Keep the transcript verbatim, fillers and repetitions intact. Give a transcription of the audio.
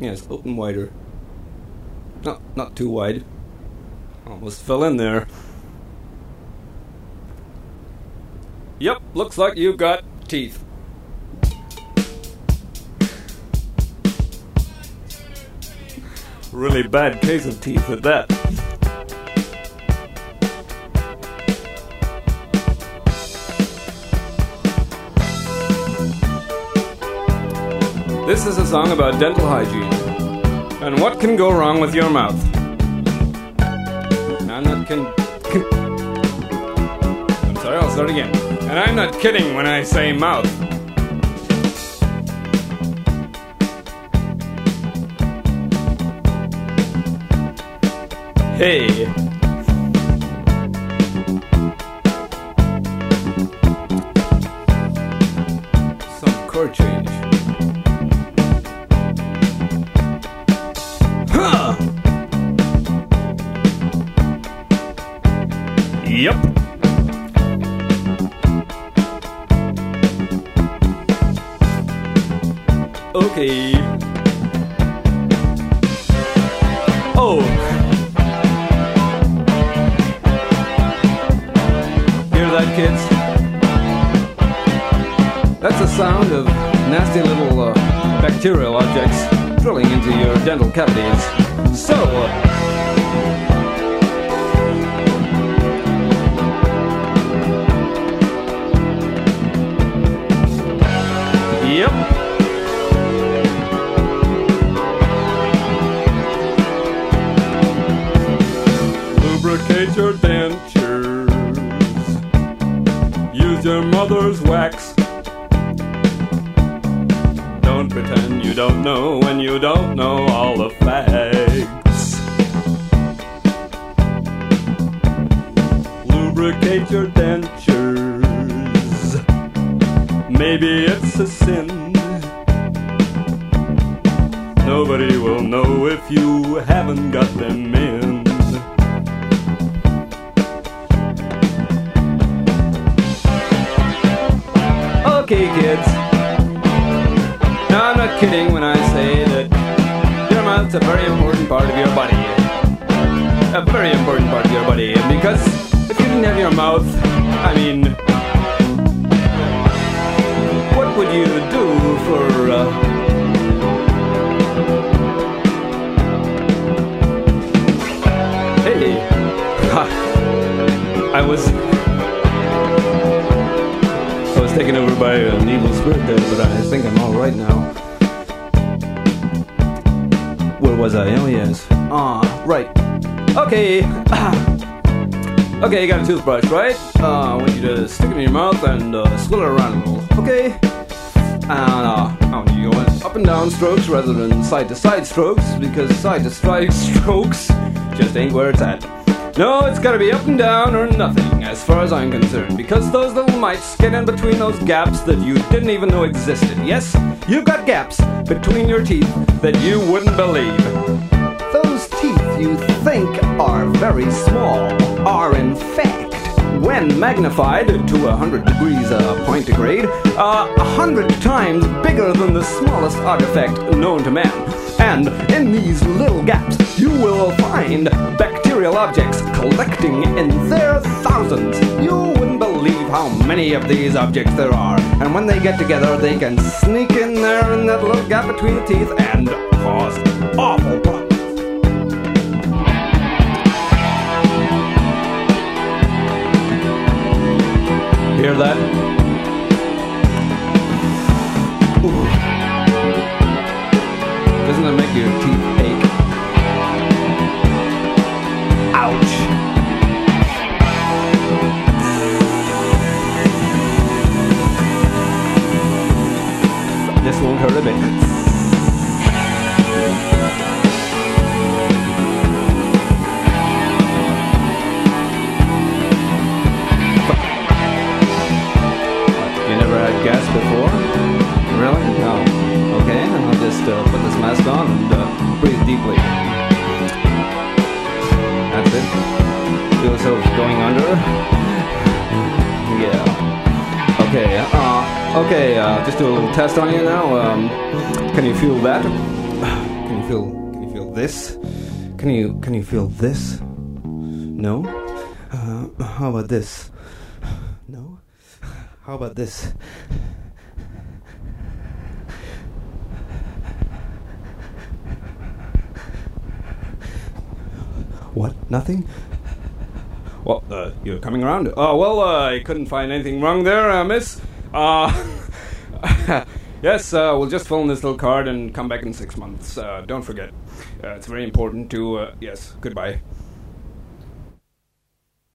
Yes, open wider. No, not too wide. Almost fell in there. Yep, looks like you've got teeth. Really bad case of teeth at that. This is a song about dental hygiene. And what can go wrong with your mouth? I'm not con... con- I'm sorry, I'll start again. And I'm not kidding when I say mouth. Hey. Some chord change. Huh. Yep. Okay. Oh. Hear that, kids? That's the sound of nasty little uh, bacterial objects drilling into your dental cavities. So, uh, yep. Lubricate your dentures. Use your mother's wax. Don't pretend you don't know when you don't know all the facts. Lubricate your dentures. Maybe it's a sin. Nobody will know if you haven't got them in. Okay, kids. No, I'm not kidding when I say that your mouth's a very important part of your body. A very important part of your body. And because if you didn't have your mouth, I mean, what would you do for, uh... Hey. I was... I was taken over by an evil spirit there, but I think I'm alright now. Where was I? Oh, yes. Ah, right. Okay. Okay, you got a toothbrush, right? Uh, I want you to stick it in your mouth and uh, swill it around a little. Okay? And uh, I want you to go up and down strokes rather than side to side strokes, because side to side strokes just ain't where it's at. No, it's gotta be up and down or nothing, as far as I'm concerned, because those little mites get in between those gaps that you didn't even know existed. Yes, you've got gaps between your teeth that you wouldn't believe. Those teeth you think are very small are in fact, when magnified to a hundred degrees uh, pointigrade, a uh, hundred times bigger than the smallest artifact known to man. And in these little gaps, you will find bacterial objects collecting in their thousands. You wouldn't believe how many of these objects there are. And when they get together, they can sneak in there in that little gap between the teeth and cause awful problems. Hear that? Ooh. Doesn't that make your teeth ache? Ouch. This won't hurt a bit. Gas before? Really? No. Okay, I'll just uh, put this mask on and uh, breathe deeply. That's it. Feel yourself going under. Yeah. Okay. Uh, okay. Uh, just do a little test on you now. Um, can you feel that? Can you you feel? Can you feel this? Can you can you feel this? No. Uh, how about this? No. How about this? What? Nothing? Well, uh, you're coming around? Oh, well, uh, I couldn't find anything wrong there, uh, miss. Uh, yes, uh, we'll just fill in this little card and come back in six months. Uh, don't forget. Uh, it's very important to, uh, yes, goodbye.